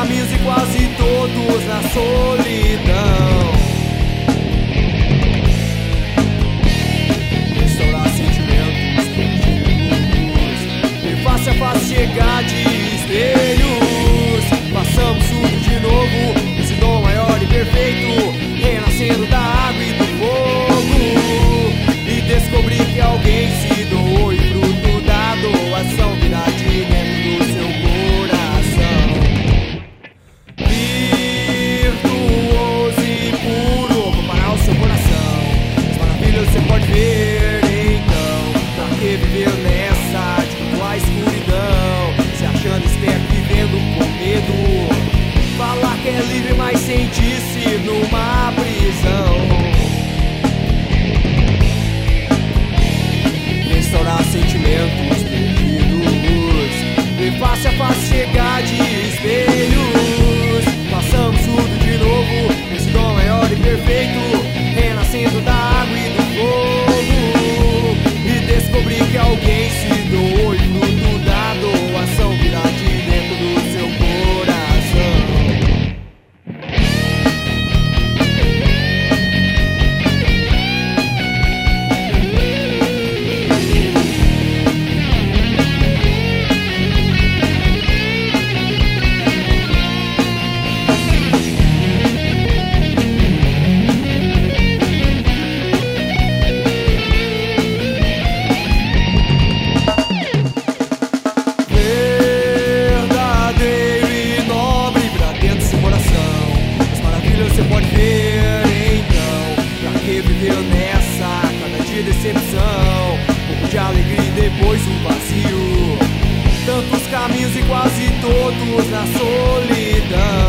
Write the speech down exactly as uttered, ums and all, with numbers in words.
caminhos e quase todos na solidão. Restaurar sentimentos perdidos, e face a face chegar de espelhos. Passamos tudo de novo, esse dom maior e perfeito, renascendo da água e do fogo. E descobri que alguém se doou, e fruto da doação virá de dentro do seu coração. Virtuoso e puro, comparar o seu coração. As maravilhas você pode ver, então pra que viver nessa de tua escuridão? Se achando esperto, vivendo com medo. Falar que é livre, mas sentir-se numa prisão. Restaurar sentimentos perdidos, e face a face chegar de espelhos. Passamos tudo de novo, esse dom maior e perfeito, renascendo da água e do fogo. E descobri que alguém se doou, e fruto da doação virá de dentro do seu coração. Você pode ver, então, pra que viver nessa cada dia decepção? Um pouco de alegria e depois um vazio. Tantos caminhos e quase todos na solidão.